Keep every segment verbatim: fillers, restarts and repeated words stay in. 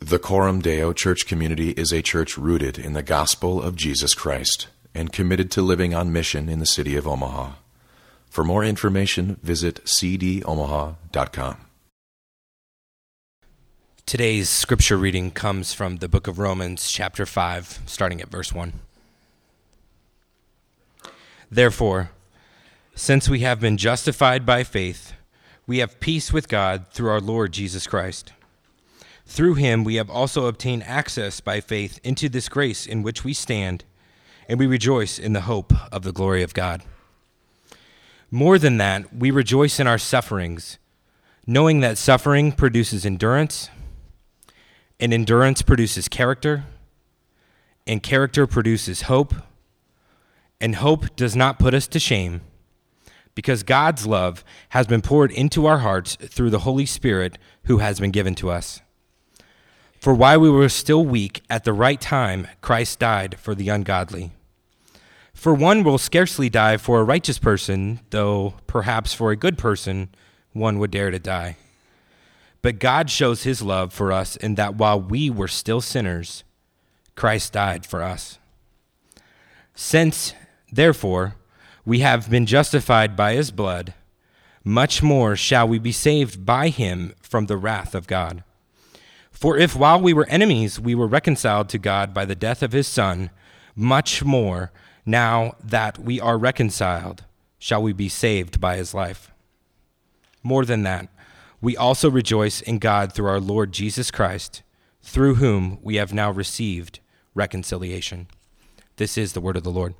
The Coram Deo Church community is a church rooted in the gospel of Jesus Christ and committed to living on mission in the city of Omaha. For more information, visit c d omaha dot com. Today's scripture reading comes from the book of Romans, chapter five, starting at verse one. Therefore, since we have been justified by faith, we have peace with God through our Lord Jesus Christ. Through him we have also obtained access by faith into this grace in which we stand, and we rejoice in the hope of the glory of God. More than that, we rejoice in our sufferings, knowing that suffering produces endurance, and endurance produces character, and character produces hope, and hope does not put us to shame, because God's love has been poured into our hearts through the Holy Spirit who has been given to us. For while we were still weak, at the right time, Christ died for the ungodly. For one will scarcely die for a righteous person, though perhaps for a good person one would dare to die. But God shows his love for us in that while we were still sinners, Christ died for us. Since, therefore, we have been justified by his blood, much more shall we be saved by him from the wrath of God. For if while we were enemies we were reconciled to God by the death of his Son, much more, now that we are reconciled, shall we be saved by his life. More than that, we also rejoice in God through our Lord Jesus Christ, through whom we have now received reconciliation. This is the word of the Lord.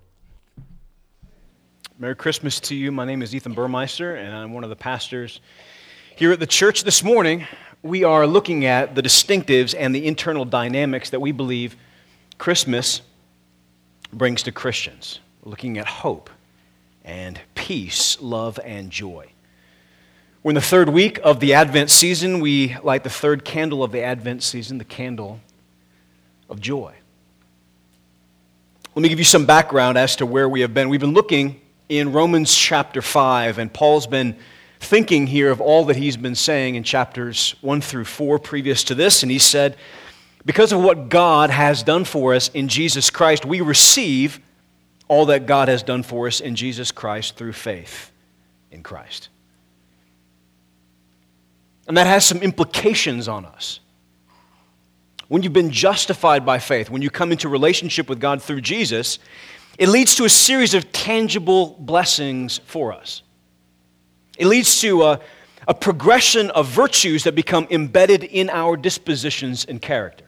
Merry Christmas to you. My name is Ethan Burmeister, and I'm one of the pastors here at the church. This morning, we are looking at the distinctives and the internal dynamics that we believe Christmas brings to Christians. We're looking at hope and peace, love, and joy. We're in the third week of the Advent season. We light the third candle of the Advent season, the candle of joy. Let me give you some background as to where we have been. We've been looking in Romans chapter five, and Paul's been thinking here of all that he's been saying in chapters one through four previous to this, and he said, because of what God has done for us in Jesus Christ, we receive all that God has done for us in Jesus Christ through faith in Christ. And that has some implications on us. When you've been justified by faith, when you come into relationship with God through Jesus, it leads to a series of tangible blessings for us. It leads to a, a progression of virtues that become embedded in our dispositions and character.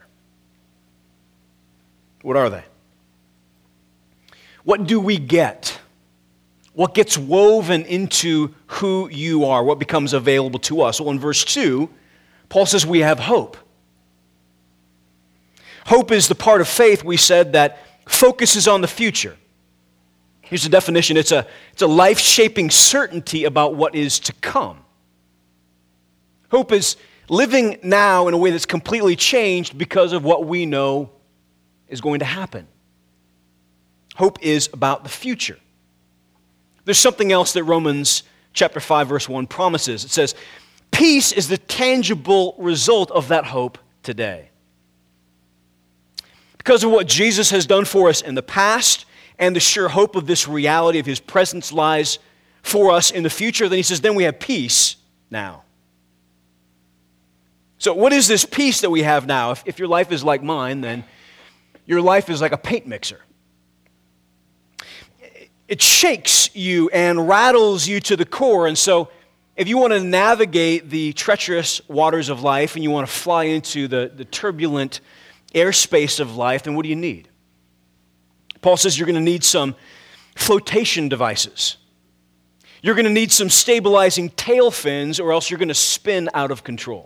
What are they? What do we get? What gets woven into who you are? What becomes available to us? Well, in verse two, Paul says we have hope. Hope is the part of faith, we said, that focuses on the future. Here's the definition. It's a, it's a life-shaping certainty about what is to come. Hope is living now in a way that's completely changed because of what we know is going to happen. Hope is about the future. There's something else that Romans chapter five, verse one promises. It says, peace is the tangible result of that hope today. Because of what Jesus has done for us in the past, and the sure hope of this reality of his presence lies for us in the future, then he says, then we have peace now. So what is this peace that we have now? If, if your life is like mine, then your life is like a paint mixer. It shakes you and rattles you to the core, and so if you want to navigate the treacherous waters of life and you want to fly into the, the turbulent airspace of life, then what do you need? Paul says you're going to need some flotation devices. You're going to need some stabilizing tail fins, or else you're going to spin out of control.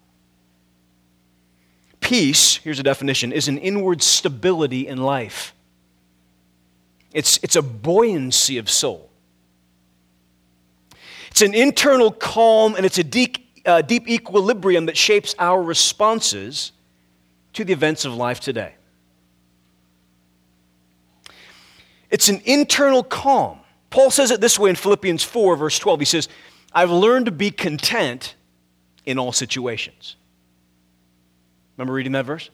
Peace, here's a definition, is an inward stability in life. It's, it's a buoyancy of soul. It's an internal calm, and it's a deep, uh, deep equilibrium that shapes our responses to the events of life today. It's an internal calm. Paul says it this way in Philippians four, verse twelve. He says, I've learned to be content in all situations. Remember reading that verse?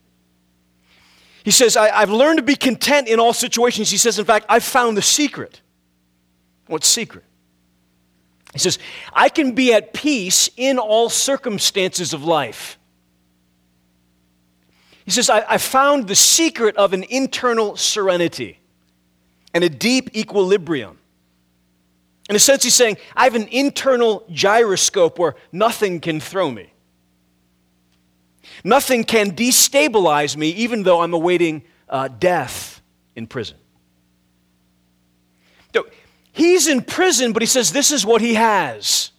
He says, I, I've learned to be content in all situations. He says, in fact, I've found the secret. What secret? He says, I can be at peace in all circumstances of life. He says, I, I found the secret of an internal serenity and a deep equilibrium. In a sense, he's saying, I have an internal gyroscope where nothing can throw me. Nothing can destabilize me, even though I'm awaiting uh, death in prison. So, he's in prison, but he says this is what he has.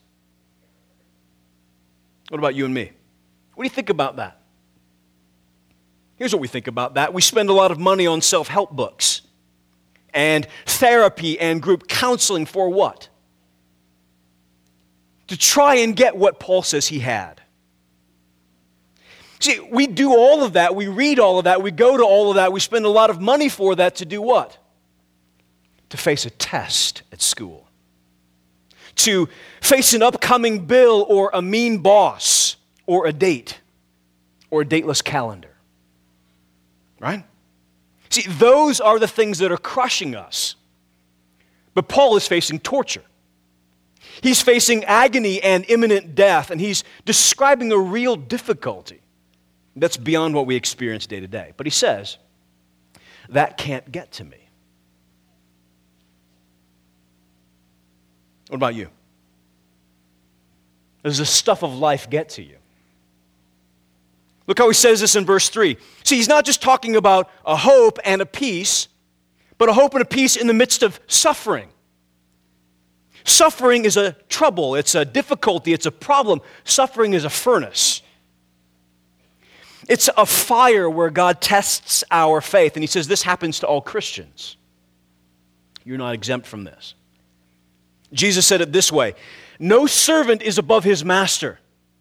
What about you and me? What do you think about that? Here's what we think about that. We spend a lot of money on self-help books and therapy and group counseling for what? To try and get what Paul says he had. See, we do all of that, we read all of that, we go to all of that, we spend a lot of money for that to do what? To face a test at school. To face an upcoming bill or a mean boss or a date or a dateless calendar. Right? See, those are the things that are crushing us. But Paul is facing torture. He's facing agony and imminent death, and he's describing a real difficulty that's beyond what we experience day to day. But he says, that can't get to me. What about you? Does the stuff of life get to you? Look how he says this in verse three. See, he's not just talking about a hope and a peace, but a hope and a peace in the midst of suffering. Suffering is a trouble, it's a difficulty, it's a problem. Suffering is a furnace. It's a fire where God tests our faith. And he says this happens to all Christians. You're not exempt from this. Jesus said it this way, no servant is above his master.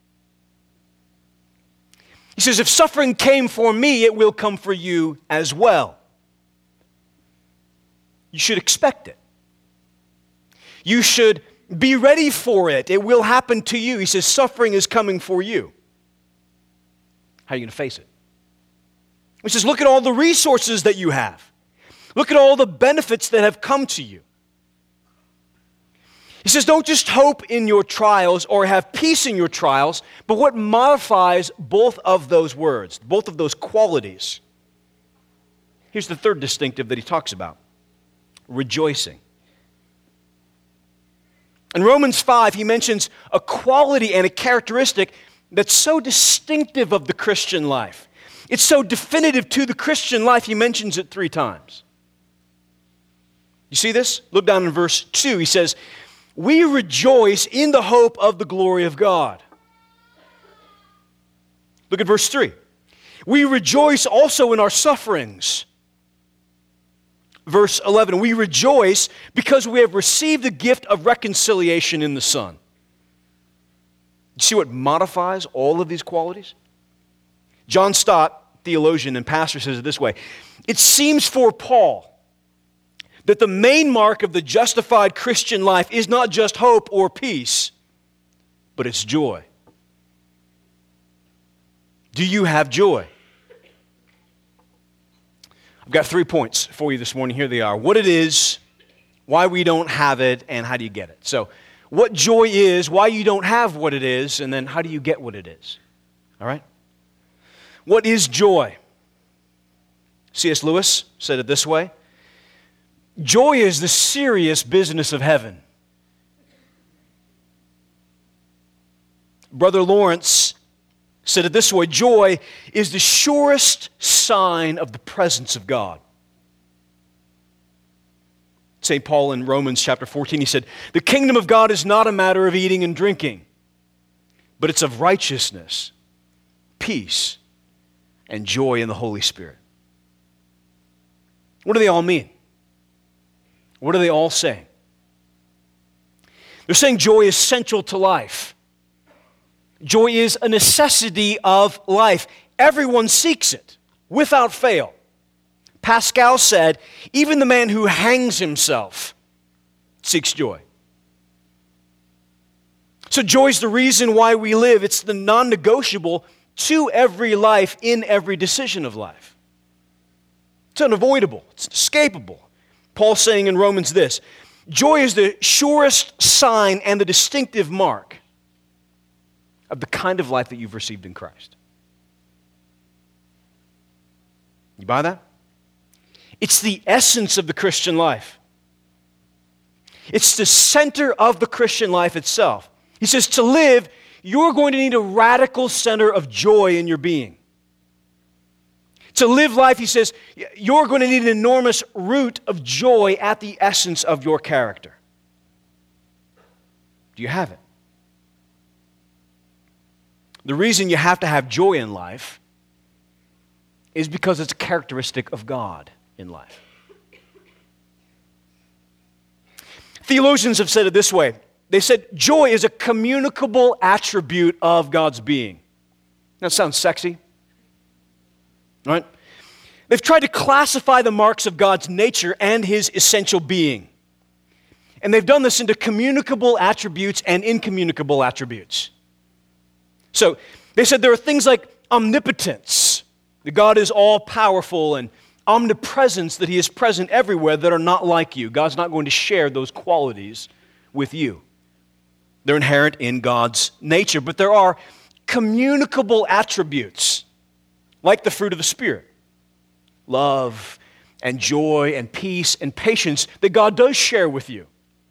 He says, if suffering came for me, it will come for you as well. You should expect it. You should be ready for it. It will happen to you. He says, suffering is coming for you. How are you going to face it? He says, look at all the resources that you have. Look at all the benefits that have come to you. He says, don't just hope in your trials or have peace in your trials, but what modifies both of those words, both of those qualities? Here's the third distinctive that he talks about, rejoicing. In Romans five, he mentions a quality and a characteristic that's so distinctive of the Christian life. It's so definitive to the Christian life, he mentions it three times. You see this? Look down in verse two. He says, we rejoice in the hope of the glory of God. Look at verse three. We rejoice also in our sufferings. Verse eleven, we rejoice because we have received the gift of reconciliation in the Son. You see what modifies all of these qualities? John Stott, theologian and pastor, says it this way. It seems for Paul that the main mark of the justified Christian life is not just hope or peace, but it's joy. Do you have joy? I've got three points for you this morning. Here they are. What it is, why we don't have it, and how do you get it? So, what joy is, why you don't have what it is, and then how do you get what it is? All right? What is joy? C S Lewis said it this way. Joy is the serious business of heaven. Brother Lawrence said it this way. Joy is the surest sign of the presence of God. Saint Paul in Romans chapter fourteen, he said, the kingdom of God is not a matter of eating and drinking, but it's of righteousness, peace, and joy in the Holy Spirit. What do they all mean? What are they all saying? They're saying joy is central to life. Joy is a necessity of life. Everyone seeks it without fail. Pascal said, even the man who hangs himself seeks joy. So joy is the reason why we live. It's the non-negotiable to every life in every decision of life. It's unavoidable. It's inescapable. Paul's saying in Romans this, joy is the surest sign and the distinctive mark of the kind of life that you've received in Christ. You buy that? It's the essence of the Christian life. It's the center of the Christian life itself. He says to live, you're going to need a radical center of joy in your being. To live life, he says, you're going to need an enormous root of joy at the essence of your character. Do you have it? The reason you have to have joy in life is because it's a characteristic of God in life. Theologians have said it this way. They said joy is a communicable attribute of God's being. That sounds sexy, right? They've tried to classify the marks of God's nature and his essential being. And they've done this into communicable attributes and incommunicable attributes. So they said there are things like omnipotence, that God is all-powerful, and omnipresence, that he is present everywhere, that are not like you. God's not going to share those qualities with you. They're inherent in God's nature. But there are communicable attributes, like the fruit of the Spirit. Love and joy and peace and patience that God does share with you.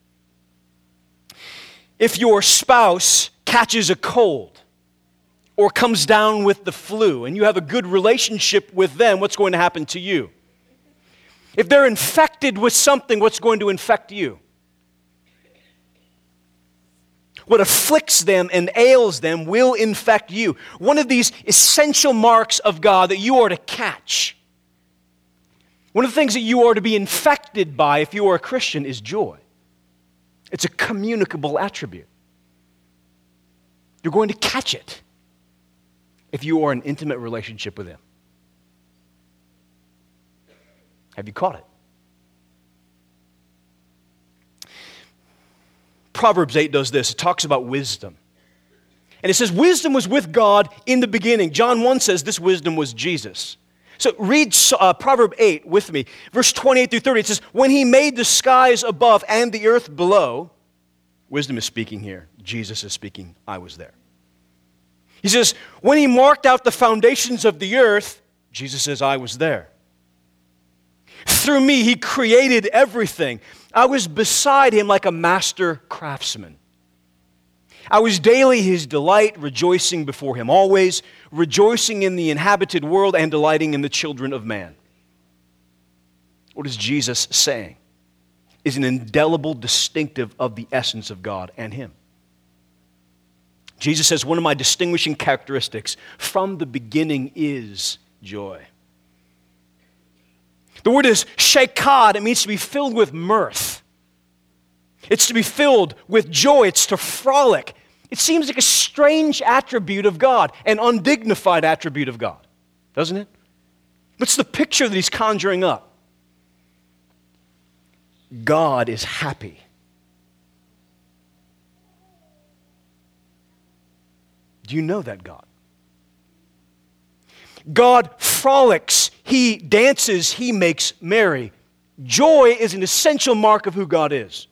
If your spouse catches a cold or comes down with the flu and you have a good relationship with them, what's going to happen to you? If they're infected with something, what's going to infect you? What afflicts them and ails them will infect you. One of these essential marks of God that you are to catch, one of the things that you are to be infected by if you are a Christian, is joy. It's a communicable attribute. You're going to catch it if you are in an intimate relationship with him. Have you caught it? Proverbs eight does this. It talks about wisdom. And it says, wisdom was with God in the beginning. John one says this wisdom was Jesus. So read uh, Proverbs eight with me. Verse twenty-eight through thirty, it says, when he made the skies above and the earth below, wisdom is speaking here. Jesus is speaking. I was there. He says, when he marked out the foundations of the earth, Jesus says, I was there. Through me, he created everything. I was beside him like a master craftsman. I was daily his delight, rejoicing before him always, rejoicing in the inhabited world and delighting in the children of man. What is Jesus saying? Is an indelible distinctive of the essence of God and him. Jesus says, one of my distinguishing characteristics from the beginning is joy. The word is shekad. It means to be filled with mirth. It's to be filled with joy. It's to frolic. It seems like a strange attribute of God, an undignified attribute of God, doesn't it? What's the picture that he's conjuring up? God is happy. Do you know that God? God frolics, he dances, he makes merry. Joy is an essential mark of who God is.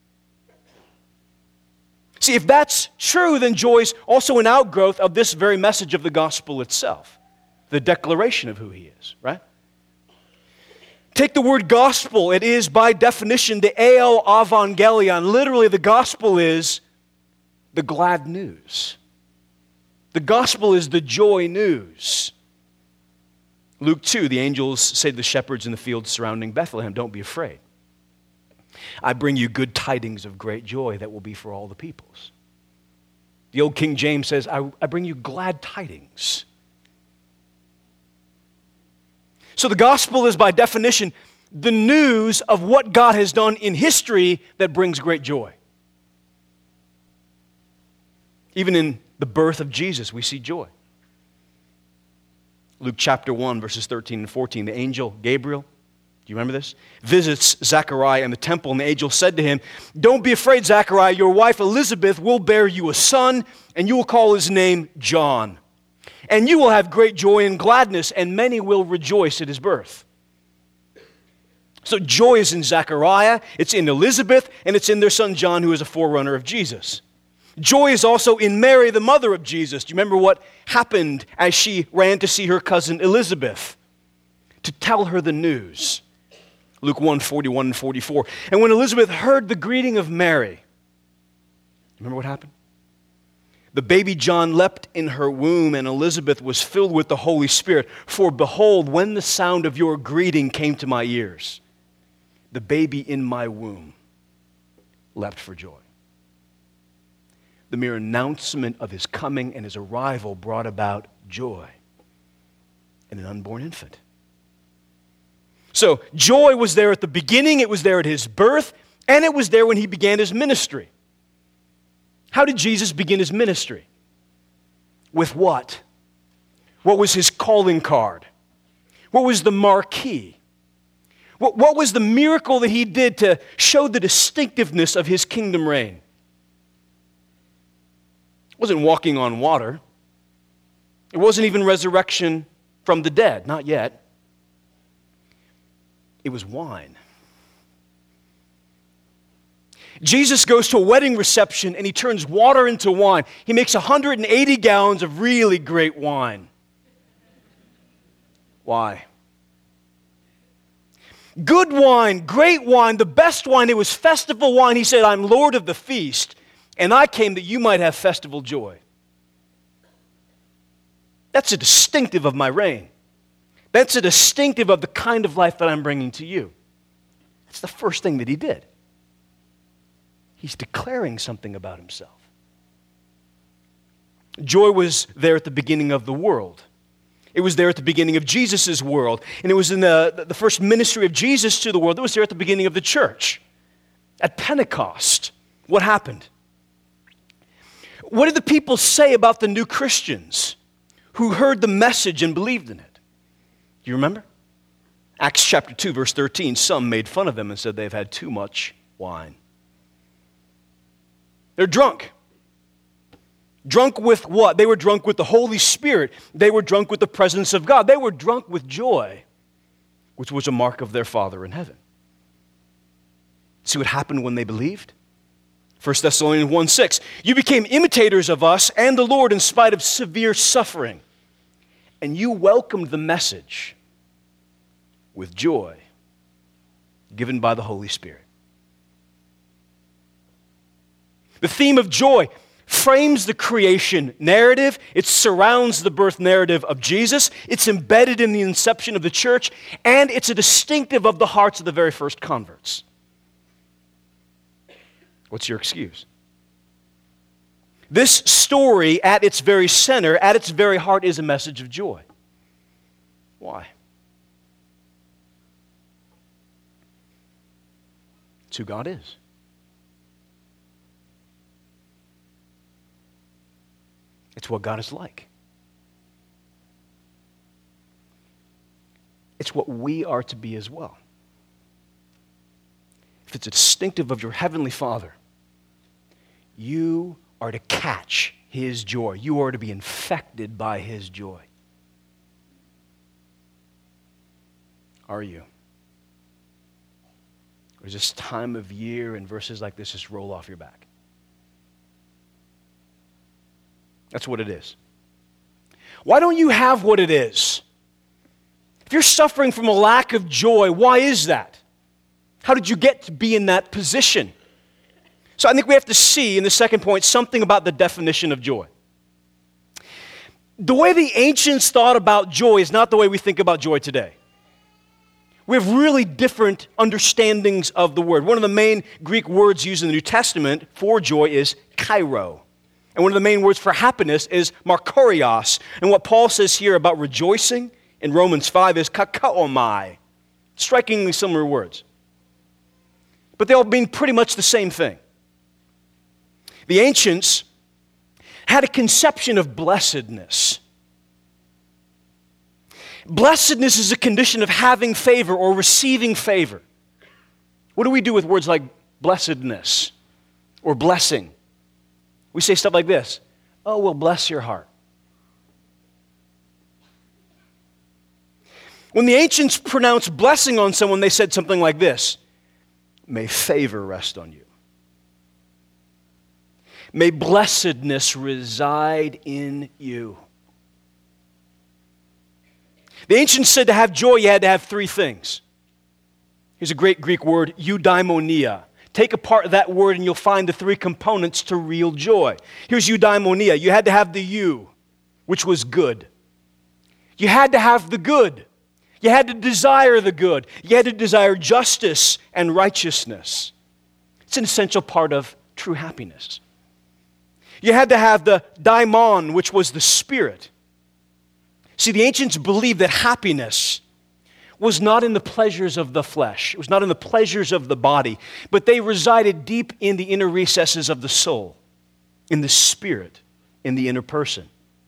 See, if that's true, then joy is also an outgrowth of this very message of the gospel itself, the declaration of who he is, right? Take the word gospel. It is, by definition, the eo evangelion. Literally, the gospel is the glad news. The gospel is the joy news. Luke two, the angels say to the shepherds in the fields surrounding Bethlehem, don't be afraid. I bring you good tidings of great joy that will be for all the peoples. The old King James says, I, I bring you glad tidings. So the gospel is by definition the news of what God has done in history that brings great joy. Even in the birth of Jesus, we see joy. Luke chapter one, verses thirteen and fourteen, the angel Gabriel, do you remember this? Visits Zechariah in the temple, and the angel said to him, don't be afraid, Zechariah, your wife Elizabeth will bear you a son, and you will call his name John. and you will have great joy and gladness, and many will rejoice at his birth. So joy is in Zechariah, it's in Elizabeth, and it's in their son John, who is a forerunner of Jesus. Joy is also in Mary, the mother of Jesus. Do you remember what happened as she ran to see her cousin Elizabeth to tell her the news? Luke one, forty-one and forty-four. And when Elizabeth heard the greeting of Mary, remember what happened? The baby John leapt in her womb, and Elizabeth was filled with the Holy Spirit. For behold, when the sound of your greeting came to my ears, the baby in my womb leapt for joy. The mere announcement of his coming and his arrival brought about joy in an unborn infant. So joy was there at the beginning, it was there at his birth, and it was there when he began his ministry. How did Jesus begin his ministry? With what? What was his calling card? What was the marquee? What, what was the miracle that he did to show the distinctiveness of his kingdom reign? It wasn't walking on water. It wasn't even resurrection from the dead, not yet. It was wine. Jesus goes to a wedding reception and he turns water into wine. He makes one hundred eighty gallons of really great wine. Why? Good wine, great wine, the best wine. It was festival wine. He said, I'm Lord of the feast, and I came that you might have festival joy. That's a distinctive of my reign. That's a distinctive of the kind of life that I'm bringing to you. That's the first thing that he did. He's declaring something about himself. Joy was there at the beginning of the world. It was there at the beginning of Jesus' world. And it was in the, the first ministry of Jesus to the world. It was there at the beginning of the church. At Pentecost, what happened? What did the people say about the new Christians who heard the message and believed in it? Do you remember? Acts chapter two, verse thirteen, some made fun of them and said they've had too much wine. They're drunk. Drunk with what? They were drunk with the Holy Spirit. They were drunk with the presence of God. They were drunk with joy, which was a mark of their Father in heaven. See what happened when they believed? First Thessalonians one six, you became imitators of us and the Lord in spite of severe suffering, and you welcomed the message with joy given by the Holy Spirit. The theme of joy frames the creation narrative. It surrounds the birth narrative of Jesus. It's embedded in the inception of the church, and it's a distinctive of the hearts of the very first converts. What's your excuse? This story, at its very center, at its very heart, is a message of joy. Why? It's who God is. It's what God is like. It's what we are to be as well. If it's a distinctive of your heavenly Father, you are to catch his joy. You are to be infected by his joy. Are you? Or is this time of year and verses like this just roll off your back? That's what it is. Why don't you have what it is? If you're suffering from a lack of joy, why is that? How did you get to be in that position? So I think we have to see, in the second point, something about the definition of joy. The way the ancients thought about joy is not the way we think about joy today. We have really different understandings of the word. One of the main Greek words used in the New Testament for joy is kairo. And one of the main words for happiness is markorios. And what Paul says here about rejoicing in Romans five is kakaomai. Strikingly similar words. But they all mean pretty much the same thing. The ancients had a conception of blessedness. Blessedness is a condition of having favor or receiving favor. What do we do with words like blessedness or blessing? We say stuff like this. Oh, well, bless your heart. When the ancients pronounced blessing on someone, they said something like this: may favor rest on you. May blessedness reside in you. The ancients said to have joy, you had to have three things. Here's a great Greek word, eudaimonia. Take apart that word and you'll find the three components to real joy. Here's eudaimonia. You had to have the you, which was good. You had to have the good. You had to desire the good. You had to desire justice and righteousness. It's an essential part of true happiness. You had to have the daimon, which was the spirit. See, the ancients believed that happiness was not in the pleasures of the flesh. It was not in the pleasures of the body, but they resided deep in the inner recesses of the soul, in the spirit, in the inner person.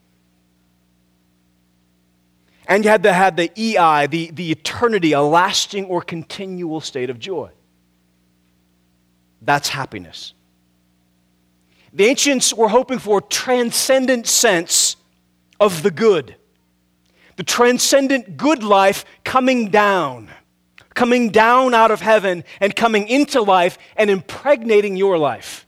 And you had to have the ei, the, the eternity, a lasting or continual state of joy. That's happiness. The ancients were hoping for a transcendent sense of the good. The transcendent good life coming down, coming down out of heaven and coming into life and impregnating your life.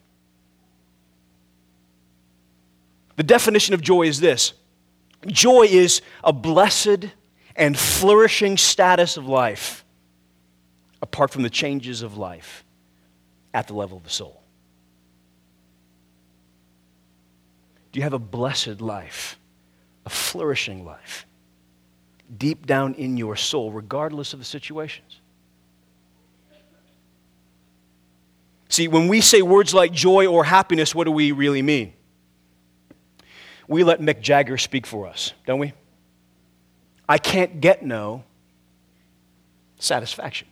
The definition of joy is this: joy is a blessed and flourishing status of life apart from the changes of life at the level of the soul. Do you have a blessed life, a flourishing life, deep down in your soul, regardless of the situations? See, when we say words like joy or happiness, what do we really mean? We let Mick Jagger speak for us, don't we? I can't get no satisfaction.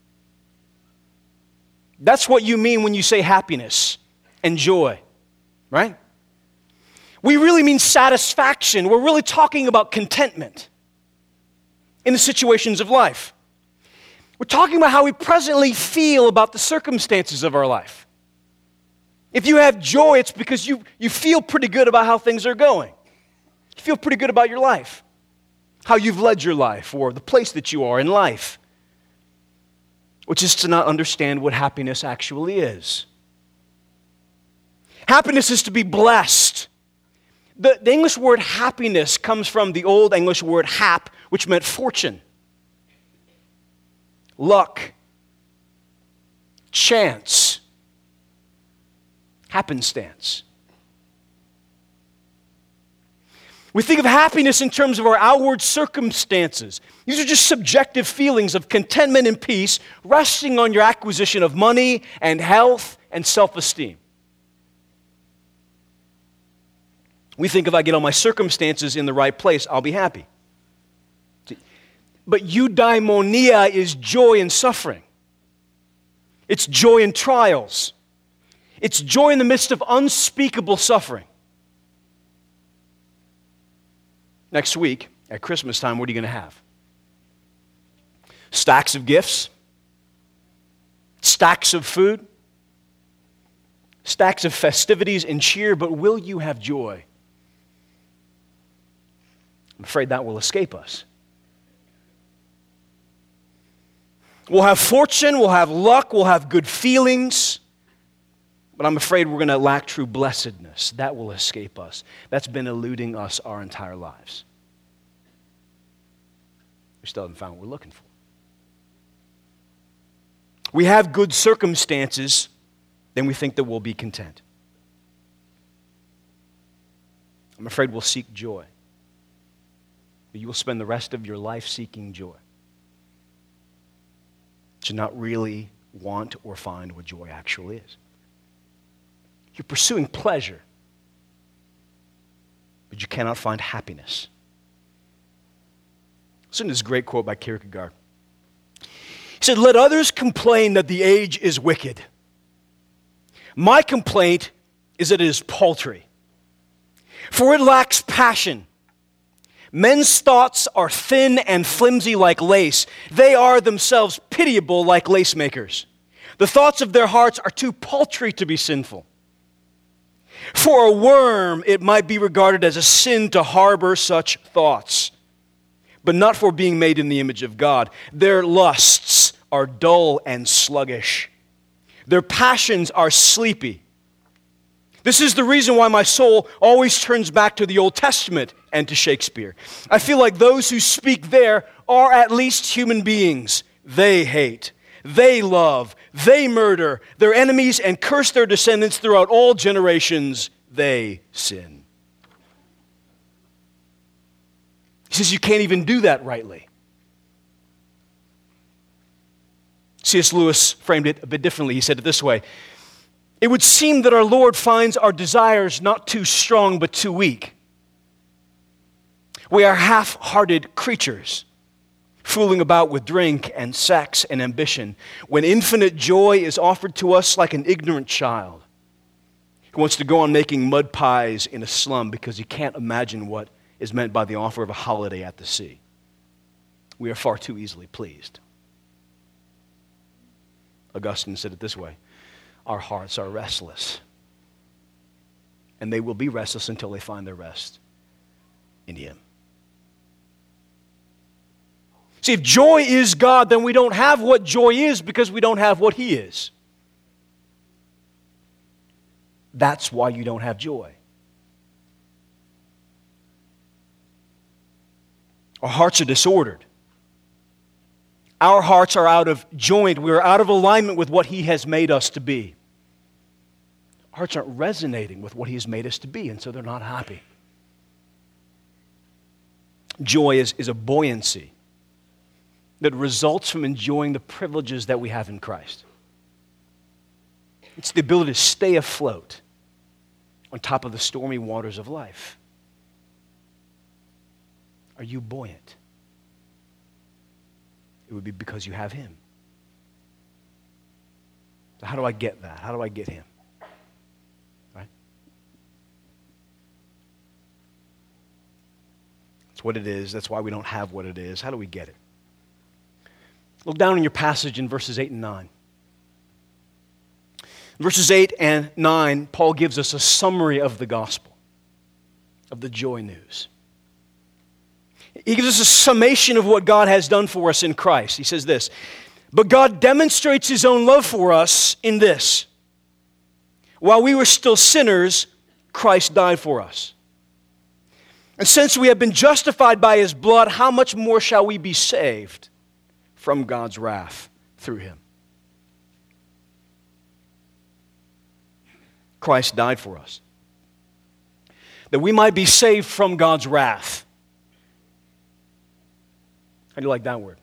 That's what you mean when you say happiness and joy, right? We really mean satisfaction. We're really talking about contentment in the situations of life. We're talking about how we presently feel about the circumstances of our life. If you have joy, it's because you, you feel pretty good about how things are going. You feel pretty good about your life, how you've led your life, or the place that you are in life, which is to not understand what happiness actually is. Happiness is to be blessed. The, the English word happiness comes from the old English word hap, which meant fortune, luck, chance, happenstance. We think of happiness in terms of our outward circumstances. These are just subjective feelings of contentment and peace resting on your acquisition of money and health and self-esteem. We think if I get all my circumstances in the right place, I'll be happy. But eudaimonia is joy in suffering. It's joy in trials. It's joy in the midst of unspeakable suffering. Next week, at Christmas time, what are you going to have? Stacks of gifts? Stacks of food? Stacks of festivities and cheer, but will you have joy? I'm afraid that will escape us. We'll have fortune, we'll have luck, we'll have good feelings, but I'm afraid we're going to lack true blessedness. That will escape us. That's been eluding us our entire lives. We still haven't found what we're looking for. We have good circumstances, then we think that we'll be content. I'm afraid we'll seek joy. But you will spend the rest of your life seeking joy. To not really want or find what joy actually is. You're pursuing pleasure, but you cannot find happiness. Listen to this great quote by Kierkegaard. He said, "Let others complain that the age is wicked. My complaint is that it is paltry, for it lacks passion. Men's thoughts are thin and flimsy like lace. They are themselves pitiable like lace makers. The thoughts of their hearts are too paltry to be sinful. For a worm, it might be regarded as a sin to harbor such thoughts. but not for being made in the image of God. Their lusts are dull and sluggish. Their passions are sleepy. This is the reason why my soul always turns back to the Old Testament and to Shakespeare. I feel like those who speak there are at least human beings. They hate, they love, they murder their enemies and curse their descendants throughout all generations. They sin. He says you can't even do that rightly. C S Lewis framed it a bit differently. He said it this way: it would seem that our Lord finds our desires not too strong but too weak. We are half-hearted creatures, fooling about with drink and sex and ambition, when infinite joy is offered to us like an ignorant child who wants to go on making mud pies in a slum because he can't imagine what is meant by the offer of a holiday at the sea. We are far too easily pleased. Augustine said it this way: our hearts are restless, and they will be restless until they find their rest in Him. See, if joy is God, then we don't have what joy is because we don't have what He is. That's why you don't have joy. Our hearts are disordered. Our hearts are out of joint. We are out of alignment with what He has made us to be. Our hearts aren't resonating with what He has made us to be, and so they're not happy. Joy is, is a buoyancy that results from enjoying the privileges that we have in Christ. It's the ability to stay afloat on top of the stormy waters of life. Are you buoyant? It would be because you have Him. So how do I get that? How do I get Him? Right? That's what it is. That's why we don't have what it is. How do we get it? Look down in your passage in verses eight and nine. In verses eight and nine, Paul gives us a summary of the gospel, of the joy news. He gives us a summation of what God has done for us in Christ. He says this: but God demonstrates His own love for us in this: while we were still sinners, Christ died for us. And since we have been justified by His blood, how much more shall we be saved from God's wrath through Him? Christ died for us, that we might be saved from God's wrath. How do you like that word?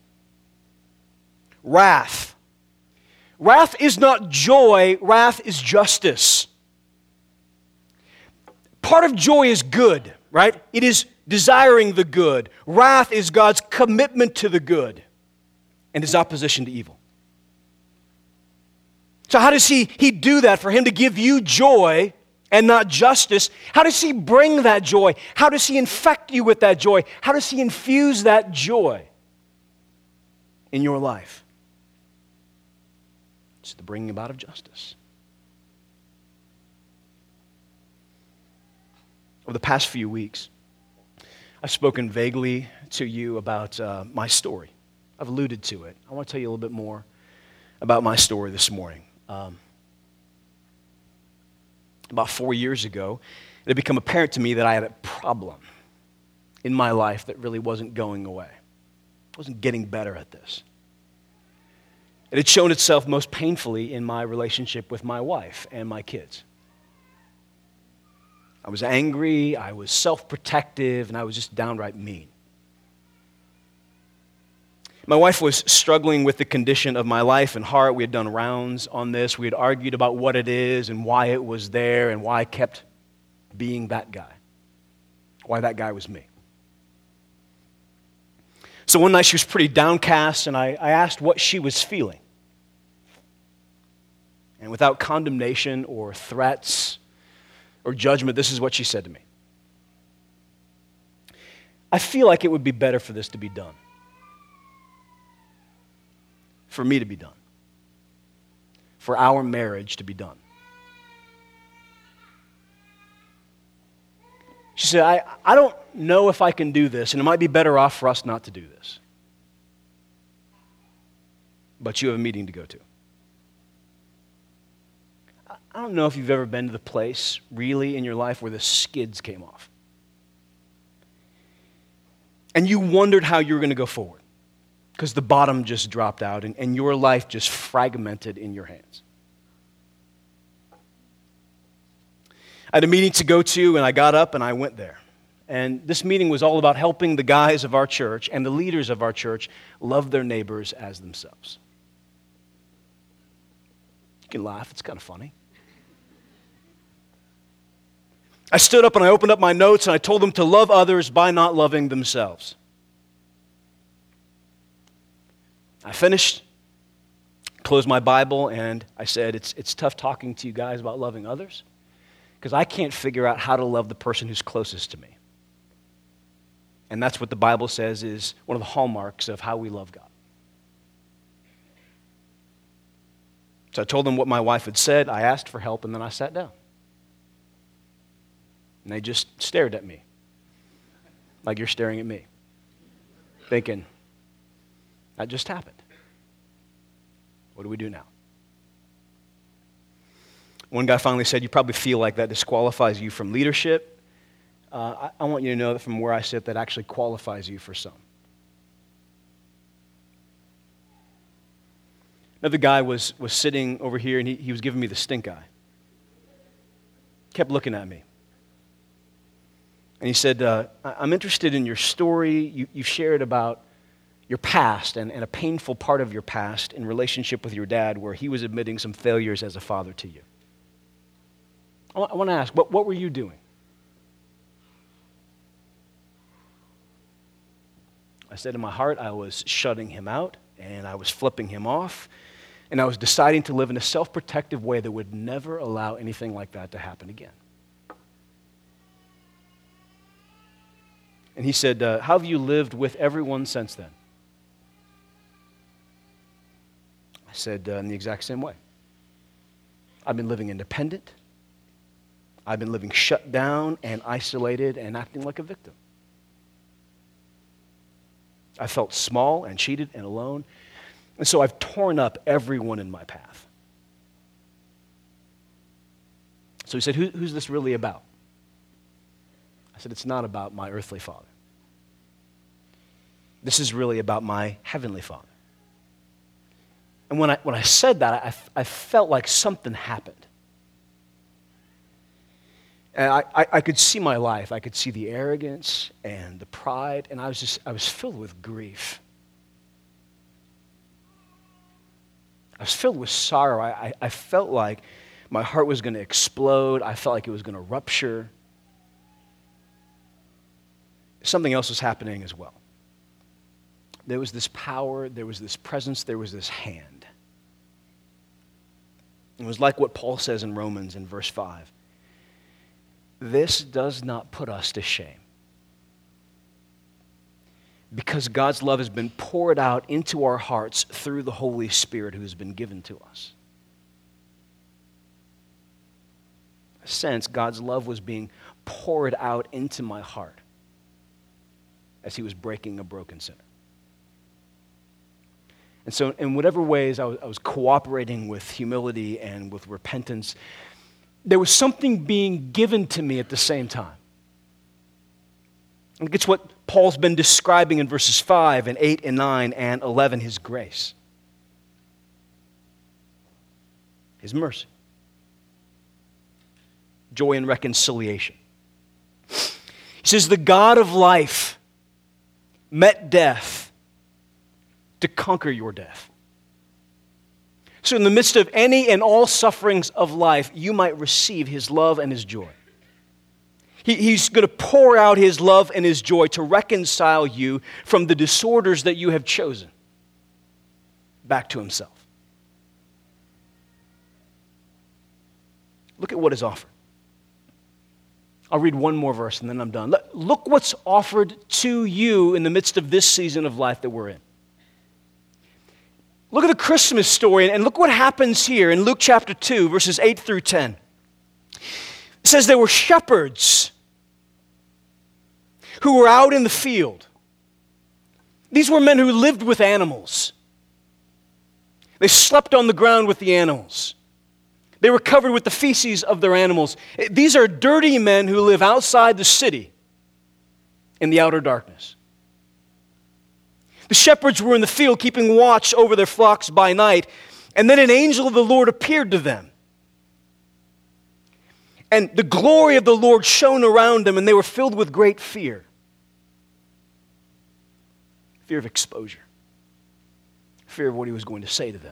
Wrath. Wrath is not joy, wrath is justice. Part of joy is good, right? It is desiring the good. Wrath is God's commitment to the good and His opposition to evil. So how does he, he do that? For Him to give you joy and not justice, how does He bring that joy? How does He infect you with that joy? How does He infuse that joy in your life? It's the bringing about of justice. Over the past few weeks, I've spoken vaguely to you about uh, my story. I've alluded to it. I want to tell you a little bit more about my story this morning. Um, about four years ago, it had become apparent to me that I had a problem in my life that really wasn't going away. I wasn't getting better at this. It had shown itself most painfully in my relationship with my wife and my kids. I was angry, I was self-protective, and I was just downright mean. My wife was struggling with the condition of my life and heart. We had done rounds on this. We had argued about what it is and why it was there and why I kept being that guy, why that guy was me. So one night she was pretty downcast, and I, I asked what she was feeling. And without condemnation or threats or judgment, this is what she said to me: I feel like it would be better for this to be done. For me to be done. For our marriage to be done. She said, I, I don't know if I can do this, and it might be better off for us not to do this. But you have a meeting to go to. I don't know if you've ever been to the place, really, in your life where the skids came off. And you wondered how you were going to go forward because the bottom just dropped out and, and your life just fragmented in your hands. I had a meeting to go to, and I got up and I went there. And this meeting was all about helping the guys of our church and the leaders of our church love their neighbors as themselves. You can laugh, it's kind of funny. I stood up and I opened up my notes and I told them to love others by not loving themselves. I finished, closed my Bible, and I said, it's, it's tough talking to you guys about loving others because I can't figure out how to love the person who's closest to me. And that's what the Bible says is one of the hallmarks of how we love God. So I told them what my wife had said, I asked for help, and then I sat down. And they just stared at me, like you're staring at me, thinking, that just happened. What do we do now? One guy finally said, you probably feel like that disqualifies you from leadership. Uh, I, I want you to know that from where I sit, that actually qualifies you for some. Another guy was, was sitting over here, and he, he was giving me the stink eye. Kept looking at me. And he said, uh, I'm interested in your story. You, you shared about your past and, and a painful part of your past in relationship with your dad where he was admitting some failures as a father to you. I, I want to ask, what, what were you doing? I said in my heart, I was shutting him out and I was flipping him off and I was deciding to live in a self-protective way that would never allow anything like that to happen again. And he said, uh, how have you lived with everyone since then? I said, uh, in the exact same way. I've been living independent. I've been living shut down and isolated and acting like a victim. I felt small and cheated and alone. And so I've torn up everyone in my path. So he said, Who, who's this really about? I said, it's not about my earthly father. This is really about my heavenly Father. And when I, when I said that, I, I felt like something happened. And I, I, I could see my life. I could see the arrogance and the pride, and I was just, I was filled with grief. I was filled with sorrow. I, I, I felt like my heart was going to explode. I felt like it was going to rupture. Something else was happening as well. There was this power, there was this presence, there was this hand. It was like what Paul says in Romans in verse five. This does not put us to shame, because God's love has been poured out into our hearts through the Holy Spirit who has been given to us. In a sense, God's love was being poured out into my heart as he was breaking a broken sinner. And so in whatever ways I was, I was cooperating with humility and with repentance, there was something being given to me at the same time. I think it's what Paul's been describing in verses five and eight and nine and eleven, his grace. His mercy. Joy and reconciliation. He says, the God of life met death to conquer your death. So in the midst of any and all sufferings of life, you might receive his love and his joy. He, he's going to pour out his love and his joy to reconcile you from the disorders that you have chosen back to himself. Look at what is offered. I'll read one more verse and then I'm done. Look what's offered to you in the midst of this season of life that we're in. Look at the Christmas story and look what happens here in Luke chapter two, verses eight through ten. It says there were shepherds who were out in the field. These were men who lived with animals. They slept on the ground with the animals. They were covered with the feces of their animals. These are dirty men who live outside the city in the outer darkness. The shepherds were in the field keeping watch over their flocks by night, and then an angel of the Lord appeared to them. And the glory of the Lord shone around them, and they were filled with great fear. Fear of exposure. Fear of what he was going to say to them.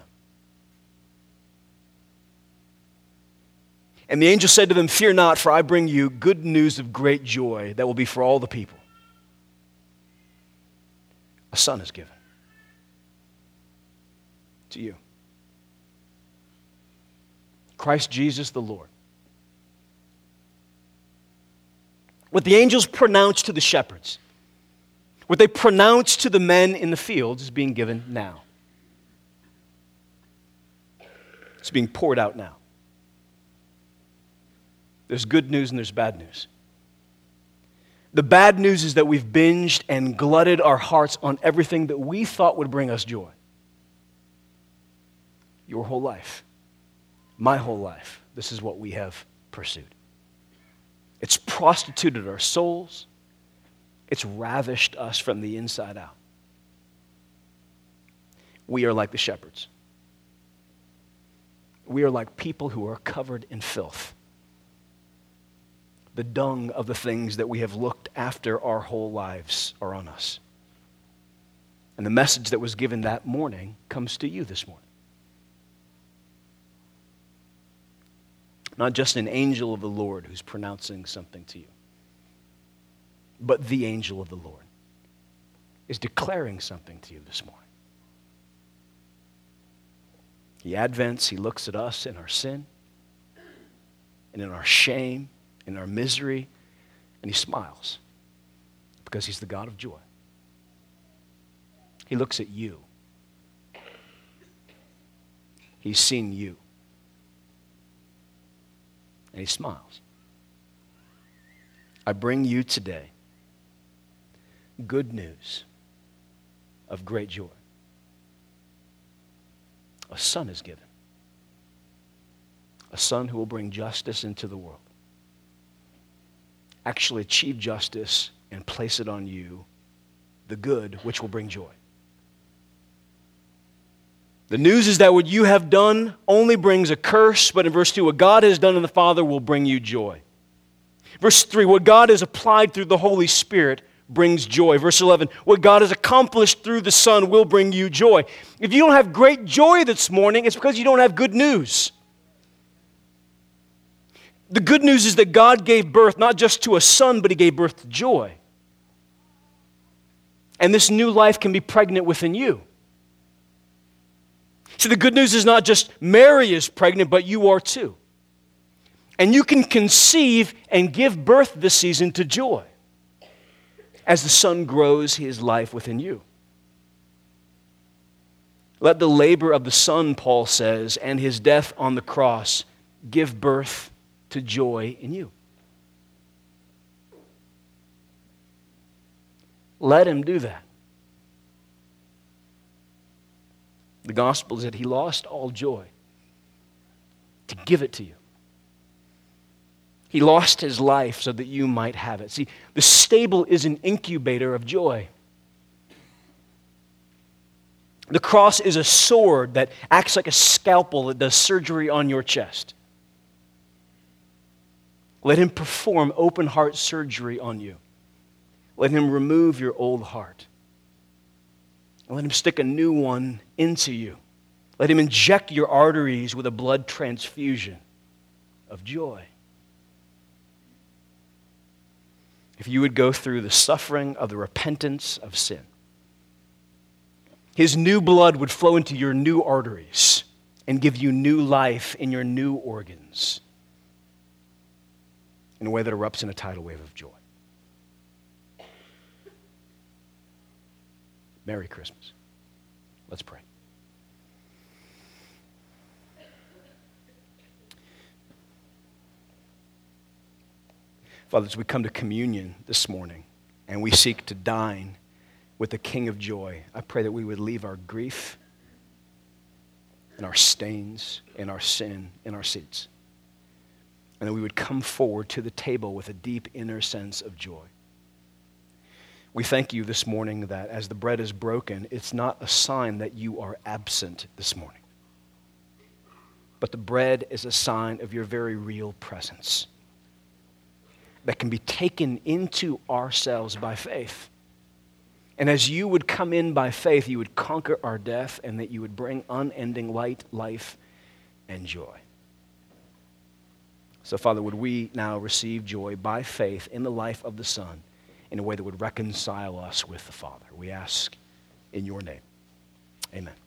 And the angel said to them, "Fear not, for I bring you good news of great joy that will be for all the people. A son is given to you. Christ Jesus the Lord." What the angels pronounced to the shepherds, what they pronounced to the men in the fields, is being given now. It's being poured out now. There's good news and there's bad news. The bad news is that we've binged and glutted our hearts on everything that we thought would bring us joy. Your whole life, my whole life, this is what we have pursued. It's prostituted our souls. It's ravished us from the inside out. We are like the shepherds. We are like people who are covered in filth. The dung of the things that we have looked after our whole lives are on us. And the message that was given that morning comes to you this morning. Not just an angel of the Lord who's pronouncing something to you, but the angel of the Lord is declaring something to you this morning. He advents, he looks at us in our sin and in our shame, in our misery, and he smiles because he's the God of joy. He looks at you. He's seen you. And he smiles. I bring you today good news of great joy. A son is given. A son who will bring justice into the world. Actually achieve justice and place it on you, the good, which will bring joy. The news is that what you have done only brings a curse, but in verse two, what God has done in the Father will bring you joy. Verse three, what God has applied through the Holy Spirit brings joy. Verse eleven, what God has accomplished through the Son will bring you joy. If you don't have great joy this morning, it's because you don't have good news. The good news is that God gave birth not just to a son, but he gave birth to joy. And this new life can be pregnant within you. So the good news is not just Mary is pregnant, but you are too. And you can conceive and give birth this season to joy as the Son grows his life within you. Let the labor of the Son, Paul says, and his death on the cross give birth to joy in you. Let him do that. The gospel is that he lost all joy to give it to you. He lost his life so that you might have it. See, the stable is an incubator of joy. The cross is a sword that acts like a scalpel that does surgery on your chest. Let him perform open heart surgery on you. Let him remove your old heart. Let him stick a new one into you. Let him inject your arteries with a blood transfusion of joy. If you would go through the suffering of the repentance of sin, his new blood would flow into your new arteries and give you new life in your new organs in a way that erupts in a tidal wave of joy. Merry Christmas. Let's pray. Father, as we come to communion this morning, and we seek to dine with the King of joy. I pray that we would leave our grief and our stains and our sin in our seats, and that we would come forward to the table with a deep inner sense of joy. We thank you this morning that as the bread is broken, it's not a sign that you are absent this morning, but the bread is a sign of your very real presence that can be taken into ourselves by faith. And as you would come in by faith, you would conquer our death, and that you would bring unending light, life, and joy. So, Father, would we now receive joy by faith in the life of the Son in a way that would reconcile us with the Father? We ask in your name. Amen.